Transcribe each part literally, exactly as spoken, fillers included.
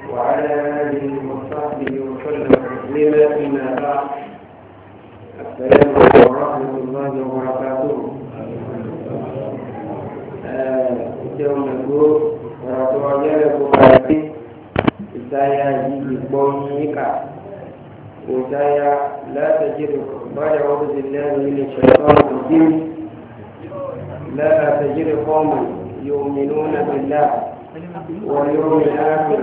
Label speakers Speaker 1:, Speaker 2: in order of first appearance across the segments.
Speaker 1: وعلى آله وصحبه وسلم تسليما أما بعد السلام عليكم ورحمة الله وبركاته. يوم نقول ورسول بukati saya dibonyika saya la tajidu ba'da a'udzu billahi minash shaitanir rajim la tajidu qauman yu'minuna billahi wal yawmil akhir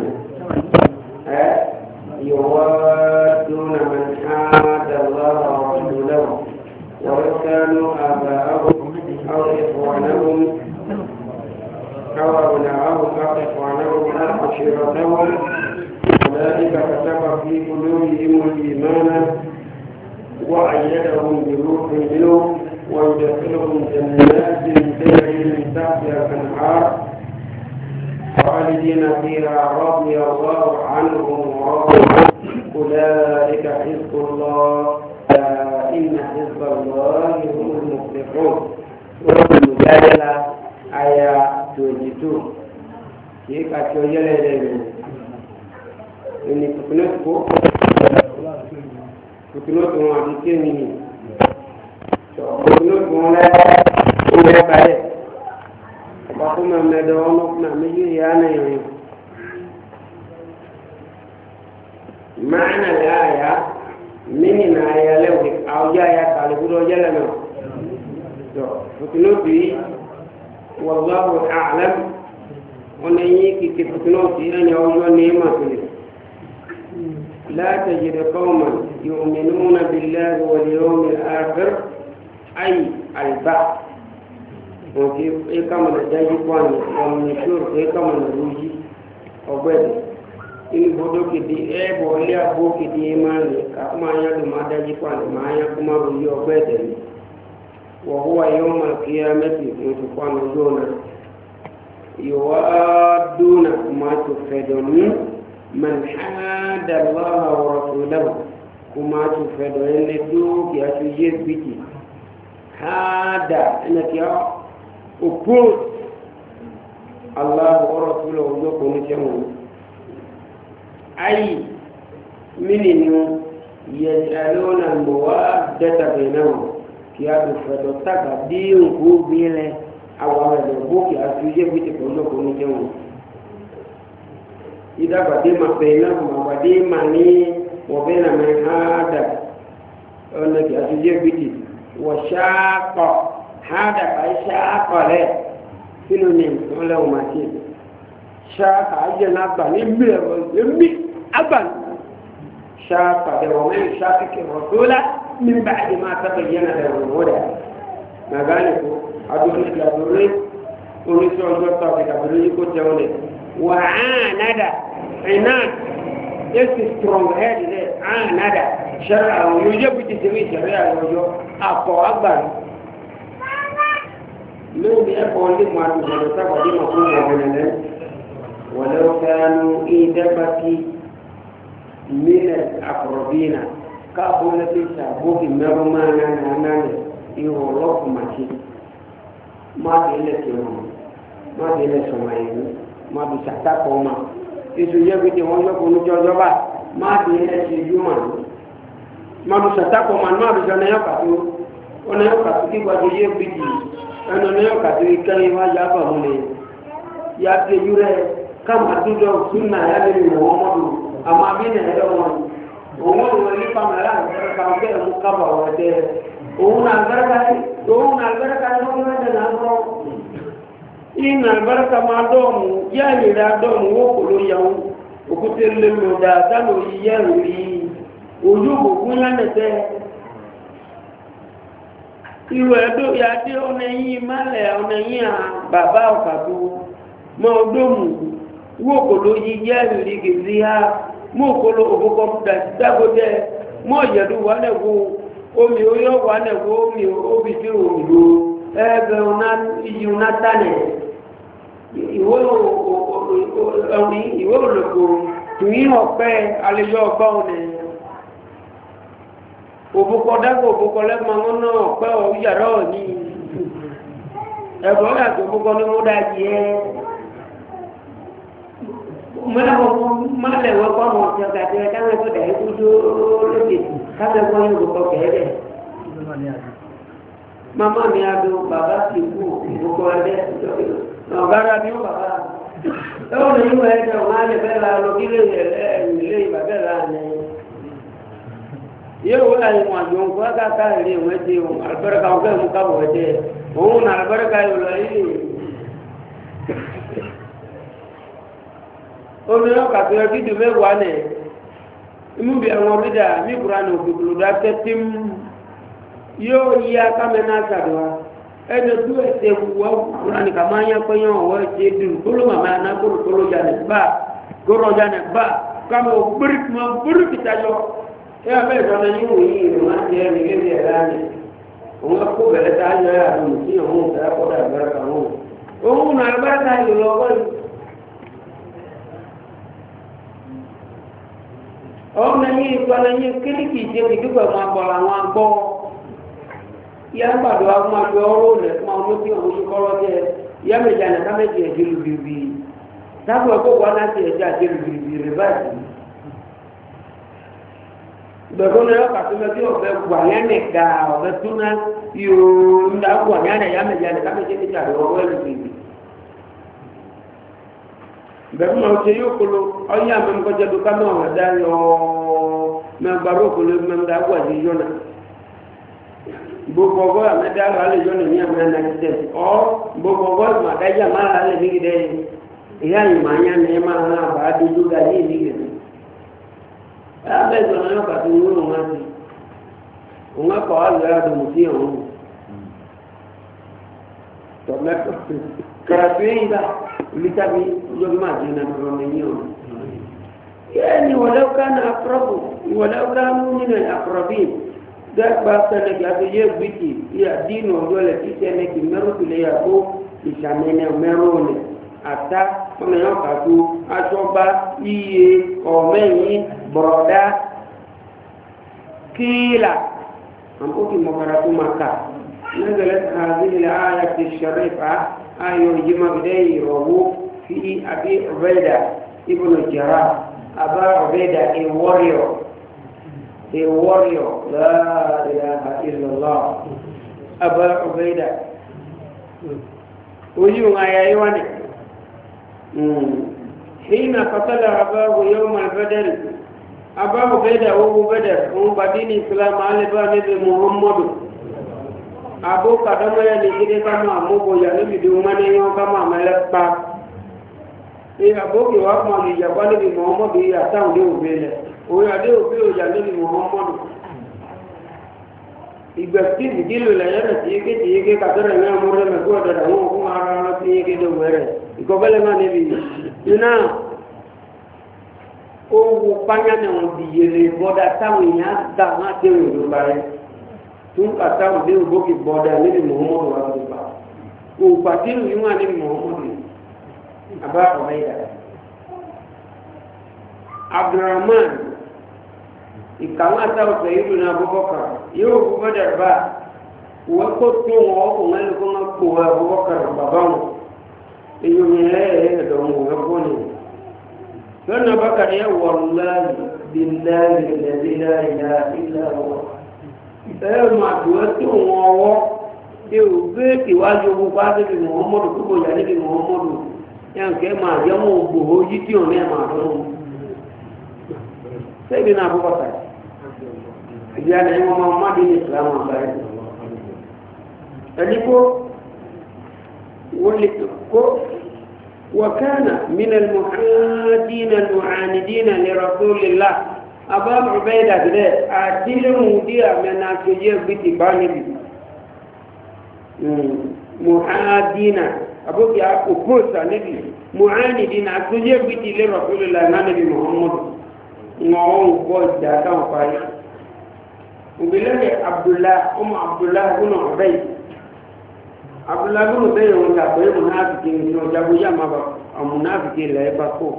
Speaker 1: يوادون من حاد الله ورسوله ولو كانوا آباءهم أو إخوانهم أو أبناءهم أو إخوانهم أو عشيرتهم أولئك كتب في قلوبهم الإيمان وأيدهم بروح منه ويدخلهم جنات تجري من تحتها الأنهار خالدين فيها رضي الله عنهم ورضوا عنه أولئك حزب الله إن حزب الله هم المفلحون. والمجادلة آية توجدوا كيف أتوجد إليه إني تكنتكو تكنتكو ما بكيني تكنتكو لا أولا بعد وكما مدعونا مجيء أنا يوم معنى الآية من الآية لو أو جاء قالوا جلنا فتنوتي والله أعلم ونيك كيف فتنوتي أن يوجد نعمة لا تجد قوما يؤمنون بالله واليوم الآخر أي البعث òkè ékàmọ̀ nàdájú kwani ọmọ ìṣòro ékàmọ̀ nàrújí ọgbẹ́ni inú gbọdọ̀ kéde ẹ̀bọ̀ ilé àbó kéde máa ní káàkùmá yá ló máa dájú kwani máa yá kó máa ròyìn ọgbẹ́ ẹ̀dẹ̀ni wọ̀húwà yóò máa kí á mẹ́tì fún ti kwani lónà yòówá dúnà máa tó fẹ̀dọ̀ ní mẹ́nìhádàlá ọ̀rọ̀ tó lẹ́wọ̀ kó máa tó fẹ̀dọ̀ ẹni dúkìá tó yé gbìtì hádà ẹni kí á oppose Allah wa Rasuluhu ojo ko ni temu ay mininu yajaluna al-mawaddata bainahum kiadu fado taka diun ku bile awa do boki asuje biti ko ojo ko ni temu ida badima bainahum badima ni wa baina man hada ona ki asuje biti wa shaqa هذا فإشاء قليل سنونين ولو ما تيب شاق عجل أبا يمي يمي أبا شاق ومن شاقك الرسول من بعد ما تبين له الهدى ما قالك أدوك يا بريد ونسوا الجرطة في كبريد كتوني وعاند عناد this is strong head there عاند شرع ويجب تسوي شرع ويجب أقوى أكبر لو يكون لك ما تقول تقول ما هو ولا ولو كانوا إدبتي من الأقربين كابولة سابوك مرمان أنا يولوك ماشي ما بيلك يوم ما بيلك سمايين ما بيساتكوما إذا يبدي هون يكون جوجبا ما بيلك يومان ما بيساتكوما ما بيجانا يكاتو أنا يكاتو كي بدي يبدي ẹnu ní ọkàtí kẹ́yìn wá yá bà múlẹ̀ ya ti ejú rẹ̀ káàmà dúdọ̀ súnà yá lè mọ̀ wọ́n mọ́dù àmà bí nà ẹ̀rọ wọn òun òun ní pàmẹ́lá àgbẹ̀rẹ̀ká bẹ́ẹ̀ mú kábà wọ́n dẹ́ òun nà àgbẹ̀rẹ̀ká òun nà àgbẹ̀rẹ̀ká ní wọ́n mẹ́tẹ̀ náà bọ́ ìnà àgbẹ̀rẹ̀ká máa dọ́ọ̀mù yá ìrìn àdọ́ọ̀mù wó kò ló yẹun òkúté lè lò dáadáa lórí yẹ́ ìrìn ojú òkú lánàtẹ́ irú ẹ̀dọ́ ìyáde ọ̀nẹ́yìn málẹ̀ ọ̀nẹ́yìn à bàbá ọ̀kàtú mọ́ ọdọ́mù wó kòló yí jẹ́ ìrìgì sí ha mọ́ kòló òkòkò dágbójẹ́ mọ́ ìyẹ̀dú wà nẹ̀kú omi oyó wà nẹ̀kú omi obì tí omi ló ẹgbẹ̀ ìyí nátánẹ̀ ìwé olùkò tùyín ọ̀pẹ́ alẹ́yọ ọgbà ọ̀nẹ̀ òbúkọ dágbò òbúkọ lẹ́gbọ̀n wọn náà pẹ́ ọ̀ yàrá ọ̀ ní ẹ̀bọ̀n yàtọ̀ òbúkọ ní mú dájí ẹ́ mana mana lewa kwa mo cha ka te ka ko de ku ju le ki ka le ko yu ko ke de mama mi ado baba ti ku ko ko de no gara bi o baba o le yu e de o ma le be la lo ki le le ba be la ne yo wala ni mo jo ko ka ka le mo ti o albarka o ka mo ka bo de o na albarka yo la yi omi náà kàtó ẹbí dùn mẹ́wàá nẹ̀ imú bí àwọn bídà mí kúrò ní òkùnkùn dá tẹ́tí mú yóò yí akámẹ́ náà sàdùá ẹni tó ẹsẹ̀ wọ́ kúrò ní kàmá yẹn pé yẹn ọ̀wọ́ ẹsẹ̀ dùn kóló màmá yẹn náà kóló kóló jà ní bá kóró jà ní bá kàmá ò gbérí kùmà gbérí kìtà yọ ẹ yà bẹ́ẹ̀ sọ́nà yín wò yí ìrìn máa ń jẹ́ ẹni lébi ẹ̀ láàyè òun kó bẹ̀rẹ̀ tá a yọ ẹ̀ àdùn sí òun ìtàkọ́ dà àgbẹ̀rẹ̀ kàn òun òun nà àgbẹ̀rẹ̀ tá a yọ lọ́wọ́ yìí. ọmọ yìí ìpàdé yìí kíríkì jẹ́ ìdúgbò máa bọ̀ àwọn agbọ́ yá gbàdọ̀ àwọn àjọ ọrọ̀ rẹ̀ fún àwọn olóòtú àwọn olùkọ́rọ̀ jẹ́ yá méjì àná méjì ẹ̀jẹ̀ lùbìrì sábà ẹ̀kọ́ wọn láti ẹ̀jẹ̀ àjẹ́ lùbìrì rẹ̀ báyìí gbẹ̀gbọ́n náà yọ kàtó mẹ́tí ọ̀fẹ́ gbà yẹn nìka ọ̀fẹ́ túná yóò ń dá gbà yẹn yá méjì àná méjì ẹ̀jẹ̀ àjẹ́ ọwọ́ lùbìrì bẹ̀rù náà ṣe yóò kolo ọyẹ́ àmẹ́mkọ́jẹ́ tó ká náà wà dá yọ mẹ́gbàrú òkolo mẹ́mdá gbàdé yọ́nà gbogbo ọgọ́ àmẹ́dá alẹ́ yọ́nà ní àmẹ́ nàìjíríà ọ́ gbogbo ọgọ́ àmàdájà máa alẹ́ nígidẹ́ ìyá ìmọ̀ anyá ní ẹ máa hàn àbá dúdú ga ní ìnígidẹ́ abẹ́ ìgbọ̀nà yóò kàtó ní òun wá sí òun akọ̀ alẹ́ àdùnnú sí òun tọ́mẹ́tọ́ kàràtú yìí bá litabi جو ما جينا الرومانيون يعني ولو كان أقرب ولو كانوا من الأقربين ده باسا لك أبي بيتي يا دين ودولة تيسانك مرت ليأكو إسامين مرون أتا من يوكاتو أشوبا إيه أمي برودا كيلا أمكوكي مقراتو مكا نزلت هذه الآية الشريفة آية جمع بداية روح في أبي عبيدة ابن الجراح أبا عبيدة a warrior a warrior لا إله إلا الله أبا عبيدة وجوه يا أيواني حين قتل أباه يوم البدر أبا عبيدة وهو بدر وهو بدين إسلام على نبي محمد Abu kadama ya nikide kama amugo ya nibi diumane yo kama amelekpa e abu ki wa ma ni ya kwani bi Muhammad ya tawo de obele o ya de obe o ya nibi Muhammad igba ti dilo la ya ti ke ti ke ka tere na mo re me ko da wo ko ara na ti ke do were iko bele ma nibi ina o wo panya ne on bi yele boda tawo ya da ma te o do bare tun kata òde ògbókè bọ́dá níbi Muhammadu wa ti pa òpàtí ìwọ̀n níbi Muhammadu àbá ọ̀rẹ́ ìdá Abdurrahman ìkàwọn àtàwọ̀sẹ̀ ìlú ní Abubakar yóò gbogbo dẹ̀rẹ̀bá wọ́n kó tó wọn ọkùnrin ẹni kó ń pò Abubakar bàbá wọn èyí ò ní ẹ̀ẹ́dọ̀ wọn wọ́n kó ní lọ́nà Abubakar yẹ wallahi billahi alladhi la ilaha illa huwa ẹ̀rọ àdúrà tí òun ọwọ́ tí ò gbé ìwájú ogun bá débi Muhammadu kúrò yà débi Muhammadu yànkẹ́ máa jẹ́ mọ́ ògbòho yí tí òun ẹ̀ máa dùn sẹ́bi náà fọ́kọ̀ tà ìdí àná ẹ̀ wọ́n máa má dín ní ìsìlámù àgbáyé ẹni kó wọ́n lè kó وكان من المحادين المعاندين لرسول الله أبا عبيدة بده أدل موديا من أكيد بتباني محادين أبوك يا أبوسا نبي معاندين أكيد بتي لرسول الله نبي محمد نعم قد كان فاي وبلاد عبد الله أم عبد الله بن عبيد عبد الله بن عبيد ولا بين منافقين جابوا يا ما منافقين لا يبقوا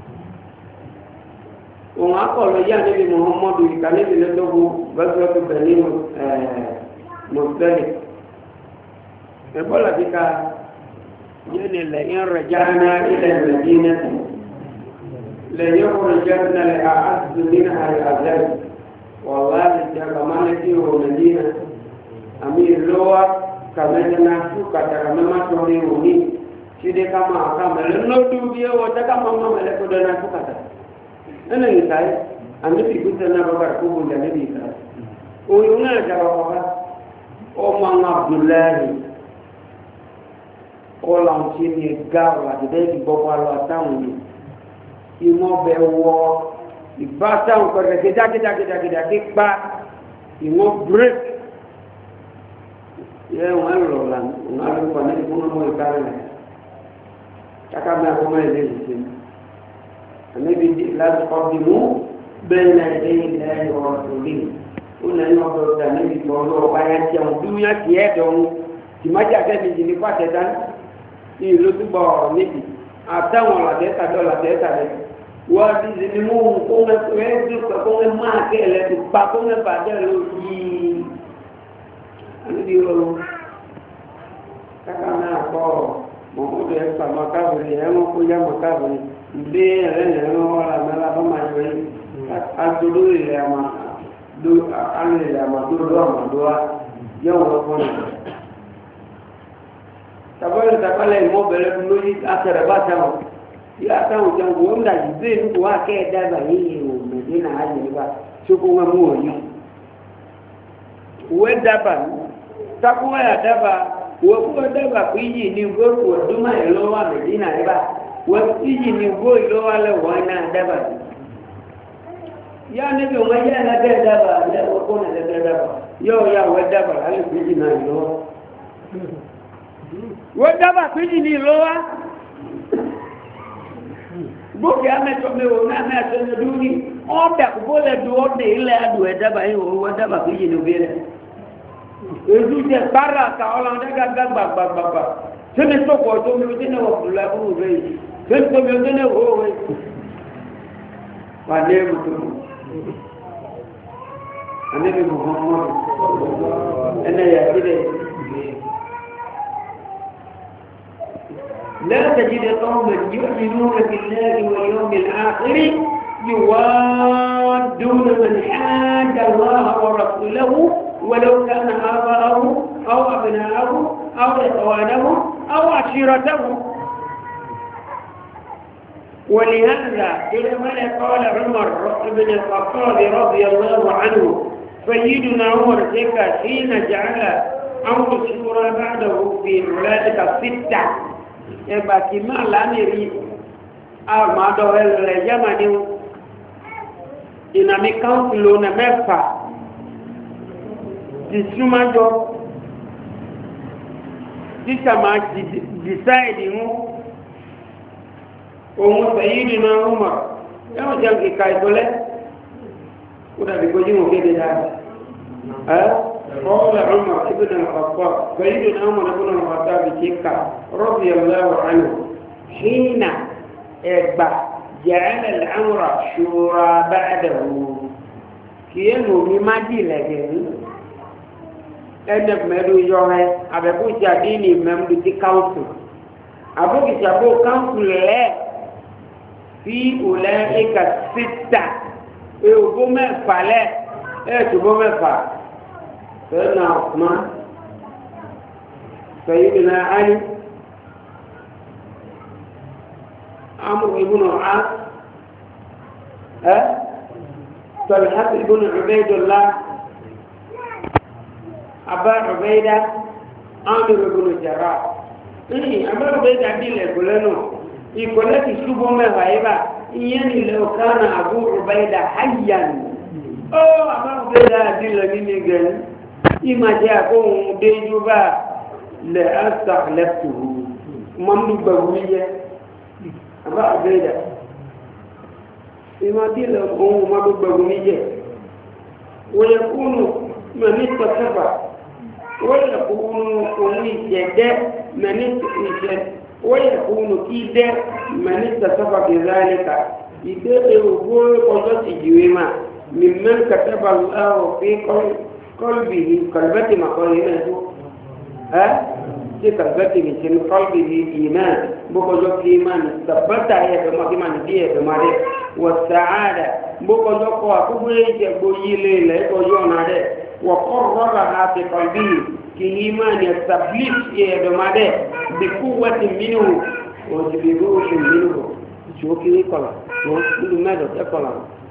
Speaker 1: òun akọ̀lọ̀ yá níbi Muhammadu ìkànnìbì lẹ́tọ́gbù bẹ́sọ̀tù bẹ̀lí mọ̀tẹ́lì ẹ̀bọ́lá ti ka yẹ́nì lẹ́yìn rẹ̀ jáná ilẹ̀ ìrẹ̀dínà ليخرجن الأعز منها الأذل والله كمان في المدينة أمير لوا كما جناسو كذا كما توني sidi kama kama leno dubiya wata kama mama le ko dana ko kata ana ni sai ande bi kuta na baba ko bunda ne bi sai o yuna ja baba o man abdullah o la chini gawa de de baba lo taun ni imo be wo ibata ko de kita kita kita kita tikpa imo break ye wan lo lan ngalo ko ne ko mo ikare كما هو يلزم النبي لا تقدموا بين يدي الله ورسوله قلنا نقول النبي بقوله بيان يوم الدنيا كيادون كما جاء في جنب فتان يلتبوا نبي أتاهم لا تتا ولا تتا وزنموا كون ويزك كون ما كله تبقون بدلوا يي النبي يقول كما هو mọ̀mọ́dé ẹ̀fà makabiri ẹ̀wọ̀n kó yá makabiri ilé ẹ̀rẹ́nì ẹ̀rọ wọ́la mẹ́la bá máa yọ yìí adúlú ilẹ̀ àmàdúró àmàdúrá yẹ́wọ̀n ọkọ̀ nì tàbí tàbálẹ̀ ìmọ̀bẹ̀rẹ̀ lórí akẹrẹ bá táwọn yá táwọn jẹun kò ń dàjú bí inú kò wá kẹ́ ẹ̀ dábà yìí ò mẹ̀dé náà á yẹ nípa tí ó kó wọn mú òyìn òwe dábà takùn ẹ̀yà dábà wọ́pọ̀ dábàá pé yìí ní gbogbo ọdúnmọ̀ ìlọ́wọ́ àmìdínà rẹ̀ wọ́pọ̀ yìí ní gbogbo ìlọ́wọ́ lẹ́wọ̀ náà dábàá yá níbi wọ́n yá ẹ̀lẹ́gẹ́ dábàá lẹ́wọ́pọ̀ ẹ̀lẹ́gẹ́ dábàá yóò yá wọ́n dábàá lálẹ́ pé yìí náà ìlọ́wọ́ wọ́n dábàá pé yìí ní ìlọ́wọ́ gbogbo amẹ́tọ́mẹ́wò náà mẹ́tọ́mẹ́dú ní ọ́dà kúbó lẹ́dù ọ́dà ilẹ̀ adù ẹ̀ dábàá yìí wọ́n dábàá pé yìí ní òbí rẹ̀ èdú jẹ bára ka ọlọ́run dẹ́gà gbàgbàgbàgbà sẹ́ni sọ́kọ̀ tó mi ọdún náà wọ̀ fúlẹ̀ fún òwe yìí sẹ́ni tó mi ọdún náà wọ̀ òwe wà ní ẹ̀rù tó mú àníbi muhammadu ẹnẹ yà sílẹ̀ lẹ́sẹ̀ jíde tó ń bẹ̀ yóò ti nú rẹ̀ fi lẹ́yìn wọ̀ yóò mi àkírí يوادون من حاد الله ورسوله ولو كان آباءه أو أبناءه أو إخوانه أو عشيرته ولهذا لما قال عمر بن الخطاب رضي الله عنه سيدنا عمر ذكر حين جعل أمر الشورى بعده في أولئك الستة يبقى كما لا نريد أو ما دوه اليمن ìnàmí káńsìlò nà mẹ́fà ti súnmájọ́ títà máa dìsáìdì mú ohun sẹ̀yìdì náà rúmọ̀ ẹwọ́n jẹ́ ìka ìtọ́lẹ́ ó dàbí kojú mọ̀ kéde dáadáa ẹ́ kọ́ọ̀lẹ̀ rúmọ̀ ibùdó ọ̀pọ̀ sẹ̀yìdì náà rúmọ̀ ibùdó ọ̀pọ̀ bí kí ká rọ́bì ẹ̀lẹ́wọ̀ ánù hínà ẹgbà جعل الأمر شورى بعده كيانو مما دي لكن ẹnẹ mẹdu yọrẹ abẹkùsì àdínì mẹmdu ti káwùsù abókìsì àbó káwùsù lẹ fi òlẹ ẹka síta èèbó mẹfà lẹ ẹtùbó mẹfà fẹnà ọkùnmá sẹyìnbìnà ayé. عمرو بن العاص ها طلحة بن عبيد الله أبا عبيدة عامر بن الجراح إيه أبا عبيدة دي لكلنا يقول لك شوفوا ما غايبة يعني لو كان أبو عبيدة حيا أو أبا عبيدة دي لمن قال إما جاءكم ديجوبا لأستخلفته مملوك بوية أبا عبيدة إما دي لهم مملوك بوية ويكون من التصفى ويكون كمية من التصفى ويكون كيدا من التصفى بذلك إذا يقول قصة جويمة ممن كتب الله في قلبه قلبة مقالنا ها في قلبته من قلبه إيمان بقول إيمان ثبت هي بما إيمان دي بما والسعادة بوكو جوكو أكبريك بويلي لأيكو جونا ده وقررها في قلبه كإيمان يستبلش يدوما ده بقوة منه وبروح منه شو كده يقول شو كل ماذا يقول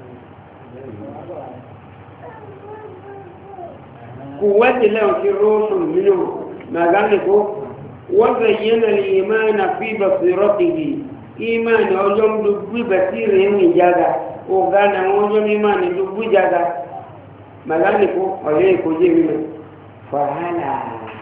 Speaker 1: قوة له في روح منه ما قال لكم وزين الإيمان في بصيرته إيمان أجم دبي بصيره من جاga وقال أجم إيمان دبي جاga ما قال لكم عليه كجيم فهلا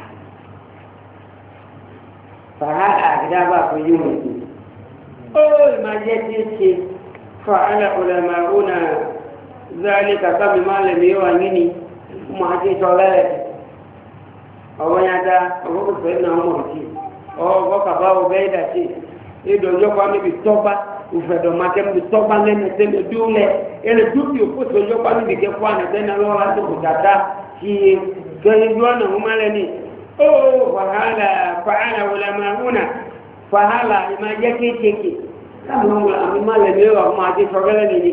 Speaker 1: فهلا كذا كجيم أول ما جت فعل علماؤنا ذلك كما لم يوانيني ما جت صلاة ọwọ́ ya dá ọwọ́ kò fẹ́ náà mọ̀ sí ọwọ́ kàbá ọbẹ̀ ẹ̀dà sí ìdọ̀jọ́ pa níbi tọ́gbà òfẹ̀dọ̀ mákẹ́ níbi tọ́gbà lẹ́nu tẹ́lẹ̀ dúlẹ̀ ẹ̀rẹ̀ dúkìá òfòsò ọjọ́ pa níbi kẹ́ fún ànàtẹ́nà lọ́wọ́ láti kò dàda sí i gẹ́gẹ́ bí ọ̀nà ọmọ lẹ́ni ó fàhálà fàhálà wọlé máa húnà fàhálà ìmá jẹ́ kéékèèké láwọn àmì má lẹ́ni ẹ̀rọ ọmọ àti sọ́gẹ́lẹ́ nìyí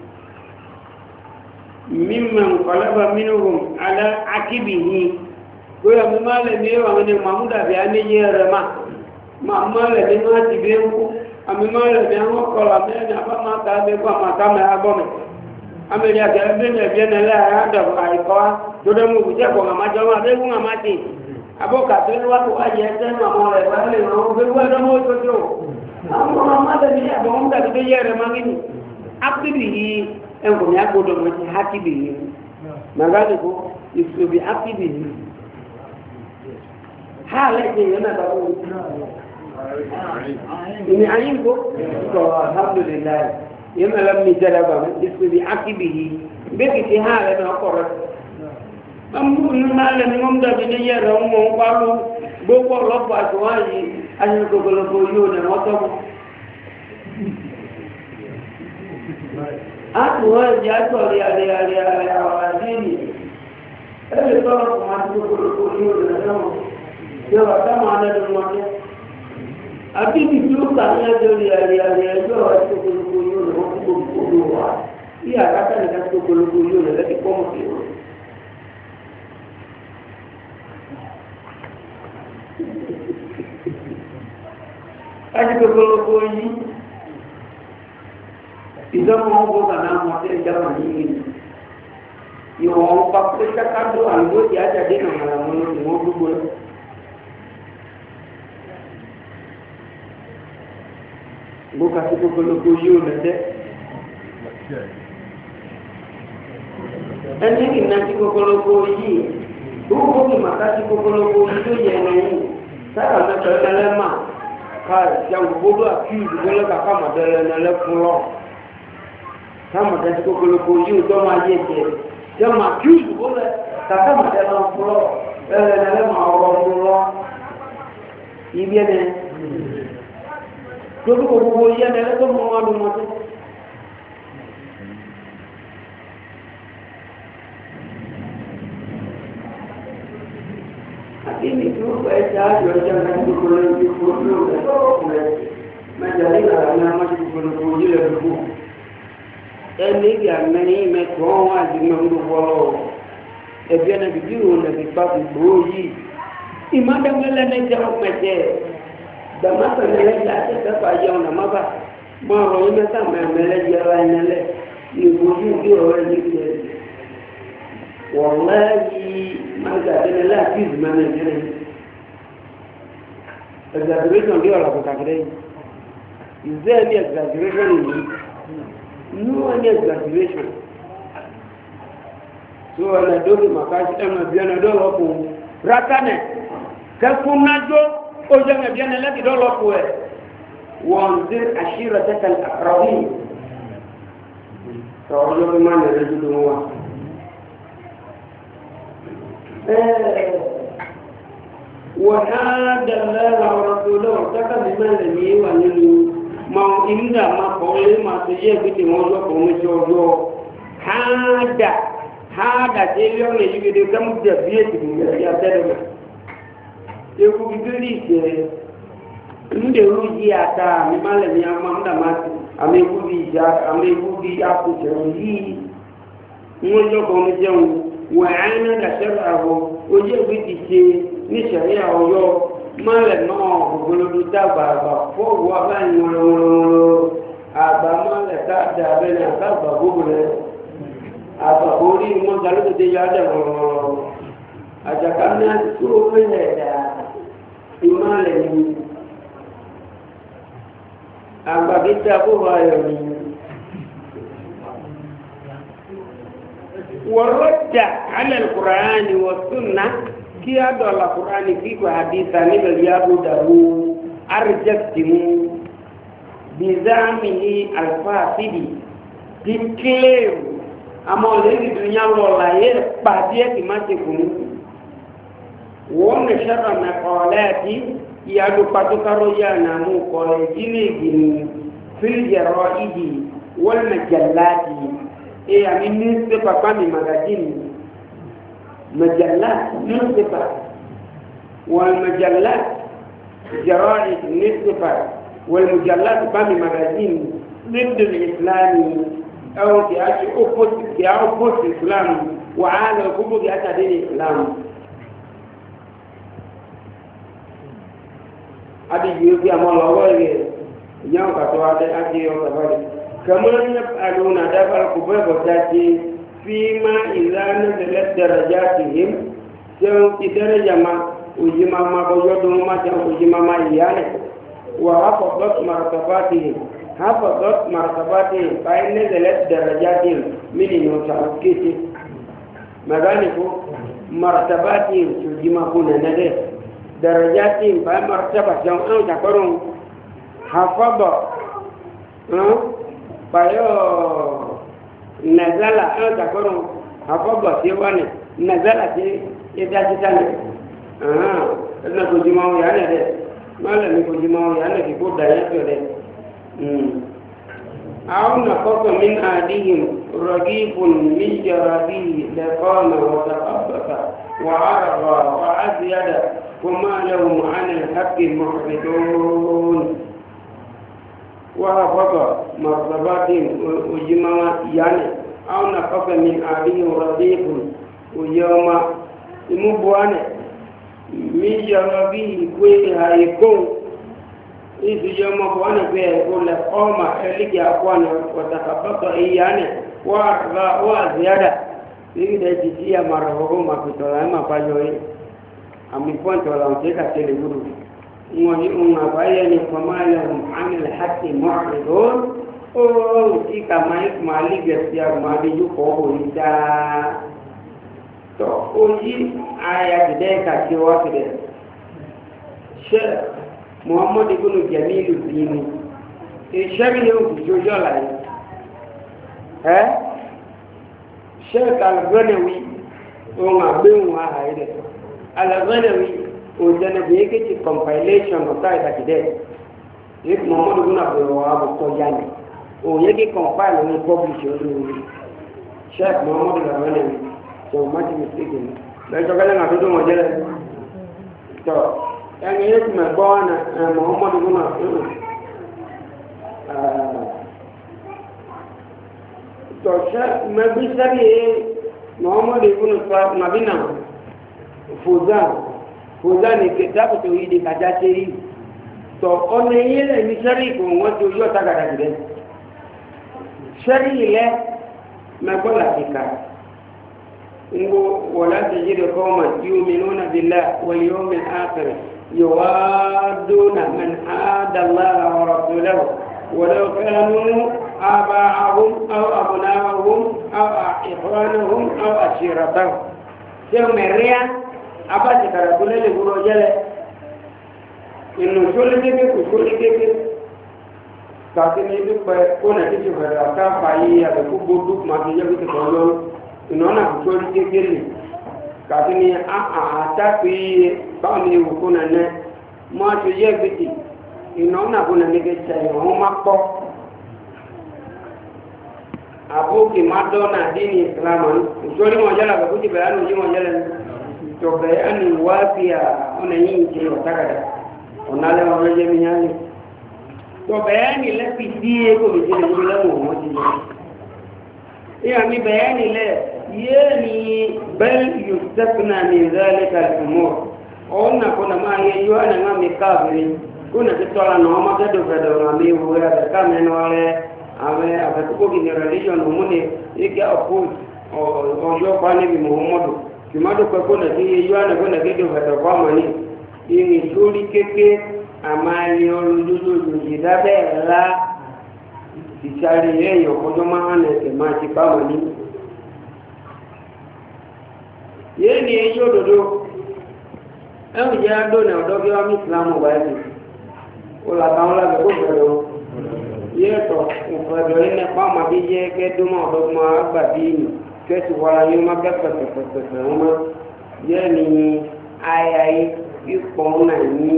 Speaker 1: mímọ̀ nkọ̀lẹ́bà mínú alẹ́ akíbì yìí kóyà mi máa lè ní ẹwà ní mahmuda bí a ní yé rẹ̀ máa máa lè ní máa ti bí ń kú àmì máa lè ní àwọn kọlà mẹ́rin àbá máa ta ẹgbẹ́ kó àmà ká mẹ́ agbọ́mẹ̀ amẹ́rin àti ẹgbẹ́ ní ẹbí ẹni ẹlẹ́ àádọ́gbà àìkọ́ tó dẹ́ mú òkúta ẹ̀kọ́ àmà jọ wọn abẹ́gún àmà tì abọ́kà tó ní wá tó wáyé ẹsẹ́ ní àwọn rẹ̀ bá lè rán ọgbẹ́ wọ́n ẹ̀dọ́ mọ́ tótó àwọn ọmọ máa lè ní ẹ̀bọ̀ wọn dàbí tó yẹ rẹ̀ máa ń ní ápìbì yìí ẹnkùn ní agbódò mọ́ ti hákìbì yìí màgádìkó ìfòbí ápìbì yìí حالة يما بقول إن عينكو الحمد لله يما لم يجلب اسم بعقبه بكتي حالة ما قرر أمون ما لم يمد بنية رهم وقالوا بقوا رب أسواجي أنكو بلقيون وطبوا أسواجي أسواجي علي علي علي علي أي طرف ما تقول بلقيون وطبوا yóò wá sáwọn anẹ́dùn wọn jẹ́ àbíbi tí ó kà ní ẹjọ́ rí àrí àrí ẹjọ́ àti gbogbo yóò lọ wọ́n kó gbogbo wà bí àkátà nìkan tó gbogbo yóò lọ lẹ́tí pọ́mù sí wọn. láti gbogbo yìí ìjọba wọn kó kà náà wọn tẹ́ ìjọba yìí ìwọ̀n pàpẹ́ sákàdó àlùbọ́ ti àjàdé nàmàlà wọn lórí wọn gbogbo lọ. Buka si kokoloko yóò lẹ́dẹ́ ẹni ìná sí kokoloko yìí gbogbo ní màkà sí kokoloko yìí tó yẹ ẹ̀yìn sára mẹ́ta ẹlẹ́mà ká ìyàwó gbogbo àti ìdúgbòlẹ́ kàkà màdẹ́lẹ́ ẹlẹ́ fún lọ sáàmàdẹ́ sí kokoloko yìí tó máa yẹ jẹ jẹ máa kí ìdúgbòlẹ́ kàkà màdẹ́lẹ́ fún lọ ẹlẹ́ ẹlẹ́mà ọ̀rọ̀ fún lọ ibi ẹni lórí gbogbo yẹn ní ẹlẹ́tọ́ mọ́ wọn lọ́mọ tó. àti ní kí wọ́n fẹ́ ṣe àjọ ọjọ́ náà gbogbo lórí gbogbo lórí rẹ̀ mẹ́jọ ní ìlànà ní àwọn gbogbo lórí ojú rẹ̀ gbogbo. ẹni ìgbà mẹ́rin mẹ́tọ́ wọn àti mẹ́rin gbogbo ọlọ́wọ́ ẹbí ẹni bìbí òun lẹ́bi pa gbogbo yìí ìmọ̀dẹ́gbẹ́lẹ́ jẹ́ ọ̀pẹ̀jẹ́ dàmásà mẹlẹ́jì àtẹ̀tẹ̀fà yẹun nàmábà mọ ọ̀rọ̀ yìí mẹ́ta mẹ́lẹ́jì ara ẹni lẹ̀ ìbojú bí ọ̀rọ̀ yìí tẹ̀ wọ́n láyé máa gàdé láti ìdùnnà nàìjíríà exaggeration bí ọ̀rọ̀ àkọ́kọ́ kẹ́rẹ́ yìí is there any exaggeration in it no any exaggeration so ọ̀nà dókè màkà ẹ̀mọ̀ bí ọ̀nà dọ́wọ́ kò rákánẹ̀ kẹfún nájọ́ ó jẹ́ ẹ̀bí ẹni lẹ́bí lọ́lọ́pù ẹ̀ wọ́n dé àṣírọ̀ tẹ́tẹ̀ àkàràwí tọ́rọ lórí máa nẹ̀rẹ́ dúdú wọn wọ́n á dẹ̀lẹ́ àwọn ọ̀rọ̀ tẹ́kà bí mẹ́lẹ̀ ní wà nínú ma ìmúdà máa kọ́ lé máa tó yẹ́ ìgbìtì wọn lọ́pọ̀ méjì ọjọ́ háàdà háàdà tí ilé ọ̀nà ìgbìdì kẹ́mù jẹ̀ bí ètò ìgbìyànjú ewu bíbélì jẹ ndé ru yí ata mi má lè ní àwọn ọmọdé má ti àmì ikú bí ìjà àmì ikú bí akùtẹ̀rù yìí wọ́n lọ́kọ̀ ní jẹun wọ́n àánà dàṣẹ́rù àwọ̀ ojú ìwé ti ṣe ní ṣẹ̀rí àwọ̀yọ́ mọ́lẹ̀ náà ògbólódó dàgbà àgbà fọ́ọ̀wọ́ abáyìn wọ́rọ̀wọ́rọ̀ àgbà mọ́lẹ̀ dáadáa abẹ́rẹ́ àtàgbà gbogbo rẹ̀ àgbà orí wọn galódé yá dẹ̀ wọ́rọ̀wọ́rọ̀ àjàkà náà tó fẹ́lẹ̀ dà ìmọ̀lẹ̀ ni àgbà kíkà bóbá ayọ̀ ni ورد على القرآن والسنة كي أدعو القرآن فيك حديثا نبل يابده أرجبتم بزعمه الفاسد declare أما الذي الدنيا والله يبعدية ما تكون ونشر مقالات يادو قدكرو يانامو قولي في الجرائد والمجلات إيه يعني نيوزبيبر كامي ماجازين مجلات نيوزبيبر والمجلات جرائد نيوزبيبر والمجلات كامي ماجازين ضد الإسلام أو كأشي أوبوس كأوبوس الإسلام وعلى الكتب كأشي دين الإسلام أبي يوزي أمال الله يوم كتواتي أجي يوم كتواتي كما يفعلون دفع الكبابة فيما إذا نزلت درجاتهم سوف درجة ما وجمع ما بوجودهم ما سوف وجمع ما إيانه وحفظت مرتباتهم حفظت مرتباتهم فإن نزلت درجاتهم من يوسعكيتي مغانفو مرتباتهم وجمع كنا نده درجاتهم فإن مرتبة سوف أنه تقرون حفظت bayo nazala an takoro afobo ti wani nazala ti idajitane ah na ko jima o ya ne de mala ni ko jima o ya ne ki ko da ya to de mm auna qata min adihim ragifun min jarabi la qama wa taqabbata wa arafa wa azyada kuma lahum an al-haqqi mu'ridun وهبط مرتبات وجمع يعني أو نقص من آله رديف ويوم مبوان من جربه كويها يكون إذ يوم مبوان كويها يكون لقوم إليك أقوان وتخبط إيانه وأرضى وزيادة إذا جسيا مرهوه ما كتولا ما فجوه أمي فانت ولا أنتك تلقوا وهم بيان فما لهم عن الحق معرضون او تي كما مالي غسيا مالي يقو إذا تو اوجي آية ديكا كيوا كده شيخ محمد بن جميل الدين الشيخ يوم جوجو لاي ها شيخ الغنوي وما بينوا هايده الغنوي ojana be yake ci compilation of that that day if Muhammad ibn Abdul Wahhab ko yani o yake compile ni publish o ni Sheikh Muhammad al-Ghani so much mistake da to kala na to mo jere to yan yake ma bona Muhammad ibn Abdul ah to Sheikh mabisari Muhammad ibn Mabina Fuzan Fuzani kitabu tauhidi kajacheri to one ile ni shari ko watu yote kadajide shari ile makola kika ngo wala tajidu qauman yu'minuna billahi wal yawmil akhir yuwaduna man ada Allah wa rasulahu walau kanu aba'ahum aw abna'ahum aw ikhwanahum aw ashiratahum semeria abati karatule le buro jele inu sole deke ku sole deke kati ni du pa kona tiji bada ka pai ya ku bodu ma ke yabi to yo inona ku sole deke ni kati ni a a ata pi ba mi ku kona ne ma to ye biti inona ku na ne ke chai ho ma ko abu ki madona dini islaman sole mo jala ba ku ti bayanu ji mo jala to bayani wapya una nyingi wataka onale waje minyani to bayani la fidiye ko bi jini la mu wati يعني بيان له يعني بل يستثنى من ذلك الأمور قلنا كنا ما هي يوانا ما مكافرين كنا تطلع نوما كدو كدو نامي ويا كامن ولا أما أفتكو كني religion ومني يكي أقول أو جو فاني بمحمد كما دو كنا كي يوانا كنا كدو كدو فامني ini suri keke amali olududu jidabe la ìsáré ẹ̀yọ̀ kọjọ́ máa ń ẹ̀kẹ̀ máa ti bá wọn ní. yéé ni èyí òdòdó ẹ̀rùn jẹ́ àdónà ọ̀dọ́ bí wọ́n mú ìsìlámù báyìí ó làbá wọn lábẹ́ kó bẹ̀rẹ̀ wọn. yéé tọ̀ òfòdò yìí nípa ọmọdé jẹ́ kẹ́dọ́mọ̀ ọ̀dọ́gbọ́n àgbàdì ìlú kẹ́sì wàrà yóò má bẹ́ pẹ̀pẹ̀pẹ̀pẹ̀ wọn mọ́. yéé ni ayayi ipò náà ní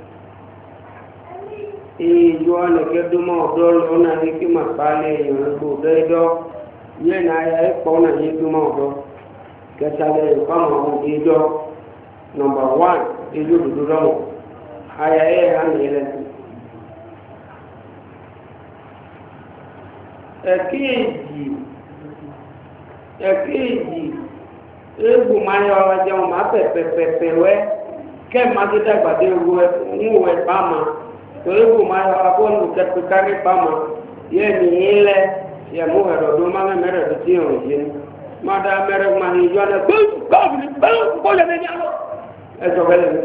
Speaker 1: iyo ne ke duma odol ona ni ki ma pale yo ko de do ye na ya e ko na ni duma odo ke sale ko ma mo di do number one e yo du do mo aya e ha ni le e kiji e kiji e bu ma yo wa je ma pe pe pe pe we ke ma ti dagba de wo nwo e ba ma torí kò máa yọ abọ́nù kẹ́kọ̀ọ́ kárí pamọ́ yẹ ní ilẹ̀ yẹ mú ẹ̀rọ tó máa ń mẹ́rẹ̀ tó tí ìrìn ṣe máa dá mẹ́rẹ̀ máa ní ìjọ náà gbọ́n gbọ́n gbọ́n gbọ́n lẹ́mẹ́ ní alọ́ ẹ̀sọ̀ bẹ́lẹ̀ mi.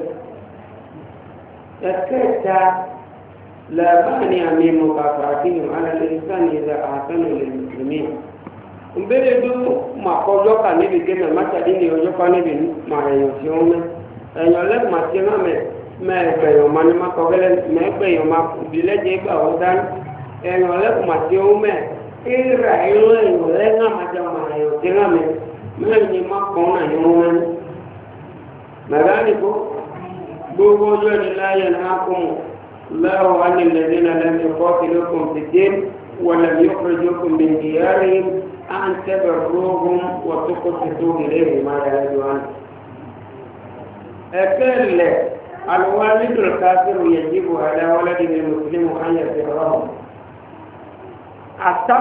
Speaker 1: ẹ̀kẹta lẹ́bàání àmì mọ̀ kàkà kí ni alẹ́ ìsàní ilẹ̀ àtẹnu lè mí. nbẹ́rẹ̀ dún mà kọjọ́ kà níbi kémẹ̀ máṣáde ní ọjọ́ ká níbi mà ẹ̀yàn tí ó mẹ́ ẹ̀yàn lẹ́kùn àti ẹ̀yàn mẹ́ mẹ́ẹ̀kẹ̀yàn ma ní má kọ́kẹ́lẹ́ mẹ́ẹ̀kẹ̀yàn ma bìlẹ́jẹ̀ gbà ó dání ẹ̀yàn lẹ́kùn àti ó mẹ́ ìrà ìlú ẹ̀yàn lẹ́yìn àmàjọ mà ẹ̀yàn tí ń hàmẹ́ mẹ́rin ní má kọ́ náà ní wọ́n mẹ́rin. mẹ́rání kó gbogbo ọjọ́ ní láyé náà kún lẹ́wọ̀ wá ní lẹ́dí náà lẹ́nu kọ́ kìló kùn fìdí wọlé yóò kọjú kùn bí ìyárí à ń tẹ́bẹ̀ rógún wọ́tókò tètò ilé ìgbìmọ̀ الوالد الكافر يجب على ولده المسلم أن يبره أتى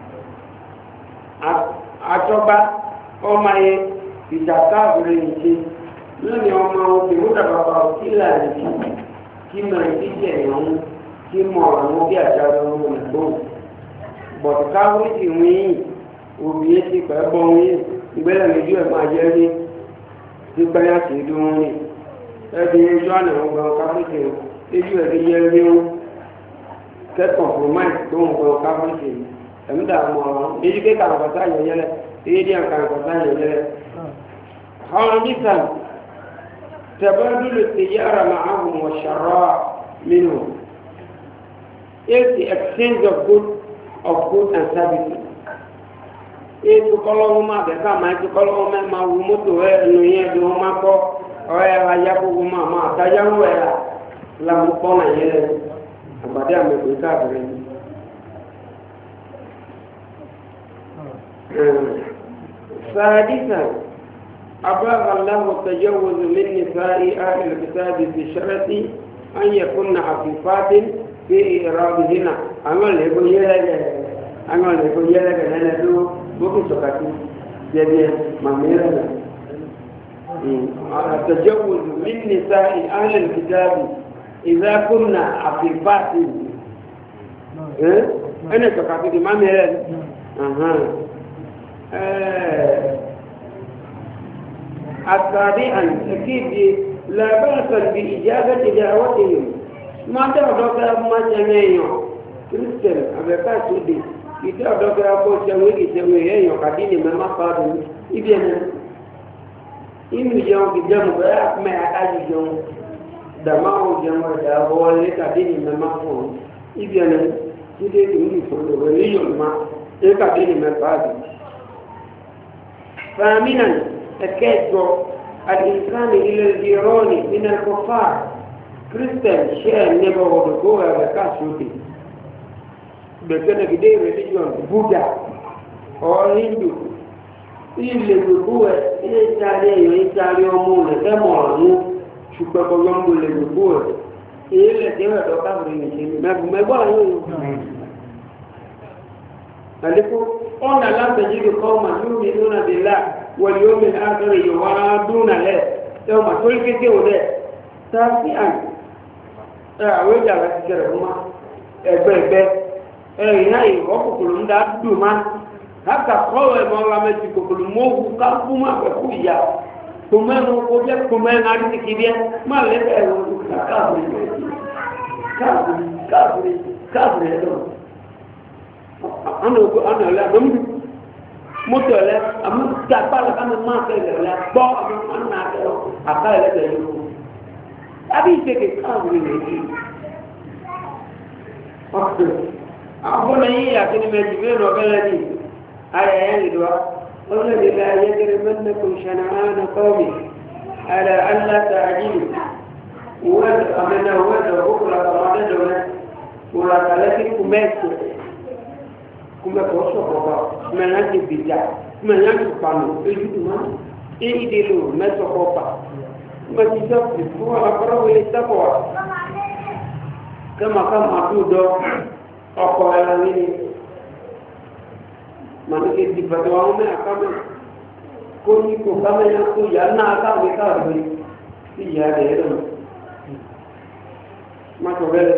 Speaker 1: أتوبة أما يتكافر يجي lónìí ọmọ obìnrin dàbàbà òkìlà nìkí kí mọ ìdíje ìrún kí mọ àwọn bí àjálù ọmọ ìgbò bọ̀dù káwé ti wíyìn òbíye ti pẹ́ bọ́ wíyìn ìgbẹ́lẹ̀ méjì ẹ̀ máa jẹ́ rí tí pẹ́yà sí dúró ní ẹbí ojú àná ọgbọ̀n káfíńtì lójú ẹ̀rí yẹ rí ó kẹ́kọ̀ọ́ fòmáìtì tó ń gbọ́n káfíńtì ẹ̀mí dààmú ọ̀rọ̀ èyí kéka àkọsá yẹ̀yẹ́lẹ̀ èyí dí àkà àkọsá yẹ̀yẹ́lẹ̀. àwọn nìkan تبادل التجارة معهم والشراء منهم is the exchange of goods of goods and services. ètò kọ́lọ́wọ́ máa bẹ̀ká máa ètò kọ́lọ́wọ́ máa máa wo mọ́tò ẹ̀ ẹnu yẹn bí wọ́n máa kọ́ ọ̀rẹ́ ayákòókò máa máa àtàyáwó ẹ̀ làmúpọ̀ náà yẹn lẹ́nu àgbàdé àmẹ́kọ̀ọ́ káàkiri. سادسا أباح الله التجوز من نساء أهل الكتاب بشرط أن يكن عفيفات في إعرابهن أما لكم يلك أما لكم يلك أنا دو بكم سكتي جديد مميرنا التجوز من نساء أهل الكتاب إذا كنا عفيفات أنا سكتي مميرنا أها السابعا أكيد لا بأس بإجابة دعوتهم ما دعوتك ما جميعهم كريستيان أبقى سودي إذا دعوتك أبو سوي سوي يقدين مما قادم إذن إن يوم كجمع بقى ما أجي يوم دماغ جمع دعوة لقدين مما قادم إذن إذا كنت فلو وليون ما لقدين مما قادم ثامنا تكاد الإنسان إلى الجيران من الكفار كريستيان شيء نبغى ودكوه بكاسوتي بكنا كده ريليجيون بودا أو هندو إلى الكوه إيطاليا إيطاليا مولى كمانو شو بقولون بقول الكوه ilẹ̀ tí wọ́n dọ̀ka bìrì nìṣẹ́ mẹ́gbọ́n mẹ́gbọ́n àwọn yóò àlékún ọ̀nà lábẹ́jìdì kọ́ọ̀mà lómi lónà dìlá wọ̀lì omi àgbẹ̀rẹ̀ yóò wá dúnà lẹ̀ ẹ̀wọ̀n mà tó kéèké wò dẹ̀ sáfì àn ẹ̀ àwọn ìjà láti kẹrẹ̀ fún ma ẹgbẹ́ ẹgbẹ́ ẹ̀rìn náà ìwọ́ kòkòrò ń dá dùn ma haka kọ́wọ́ ẹ̀mọ́ lamẹ́tì kòkòrò mọ́wù ká fún ma pẹ̀kú ìyá tòmẹ́nu kó jẹ́ tòmẹ́nu àdìsíkì bíẹ́ má lẹ́bẹ̀ ẹ̀rọ káàbùrì káàbùrì káàbùrì káàbùrì ẹ̀dọ́ ana ko ana la dum moto la amu ta pala kama ma ke la bo amu ana ke aka la de yo abi se ke ka ni ni ok abo na yi ya kini me jibe no bela ni aya ya ni do wala la yajrimannakum shana'ana qawmi ala alla ta'jilu wa amana wa ukra kama da wala wala kalati kumeko kuma ko so ko ba kuma na ti bija kuma na ti panu eju ma e ide lo me so ko ba kuma ti so ti ko ala ko ro le ta ko kama kama tu do oko ala ni man ke di badwa me akama ko ni ko kama ya ko ya na ka we ka ro ti ya de ro ma to vele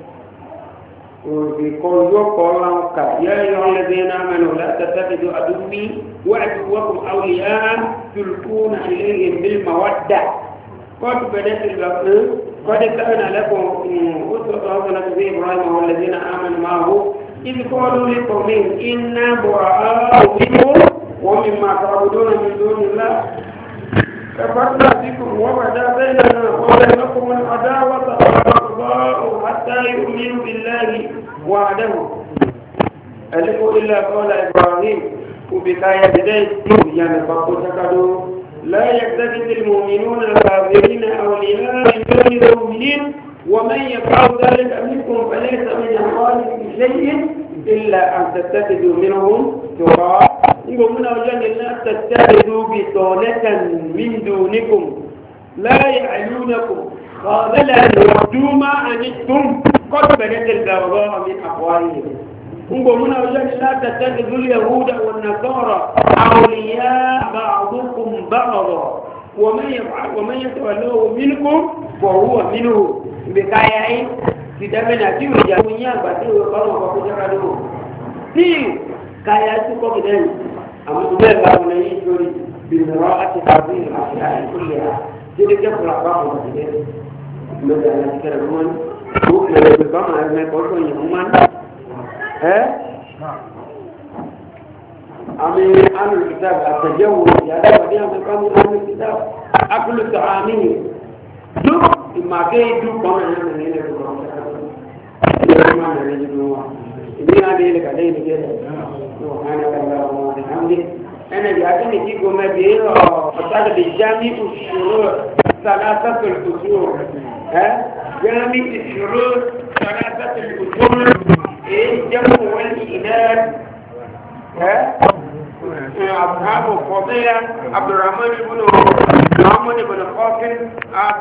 Speaker 1: ويقول يقول يا أيها الذين آمنوا لا تتخذوا عدوي وعدوكم أولياء تلقون إليهم بالمودة قد بدأت البقر قد كان لكم أسوة حسنة في إبراهيم والذين آمنوا معه إذ قالوا لقومهم إنا براء منكم ومما تعبدون من دون الله كفرنا بكم وبدا بيننا وبينكم العداوة والبغضاء حتى يؤمنوا بالله وحده ألقوا إلا قول إبراهيم وبكاية بداية يعني فقط تكادوا لا يكتفي المؤمنون الكافرين أولياء من دون المؤمنين ومن يفعل ذلك منكم فليس من الله بشيء إلا أن تتخذوا منهم تقاة يقولون وجل لا تتخذوا بطانة من دونكم لا يعلونكم خاذلا يودوا ما عنتم قد بدت البغضاء من أفواههم يقولون وجل لا تتخذوا اليهود والنصارى أولياء بعضكم بعضا ومن يفعل ومن يتولوه منكم فهو منه بكايين في دمنا تيو جاويا باتيو قالوا فكجرادو تيو كاياتو كوبدن أما تبقى قالوا نيجوري بمراءة هذه الأشياء كلها جدي كفر أقام وكذا مثلا كرهون هو من البقام ما يقولون يومان ها أمي أهل الكتاب التجول يا ده بدي أمي كم أهل الكتاب أكل طعامه دو ما كي دو كم أنا من هنا دو كم ما من هنا دو ini ada yang ada ini dia. Subhanallah wa bihamdi. Ana jadi ni ko me biro pada dijami usul salasatul usul. Eh? Jami usul salasatul usul. Eh jamu wal idad. Eh? أصحاب الفضيلة عبد الرحمن بن محمد بن قاسم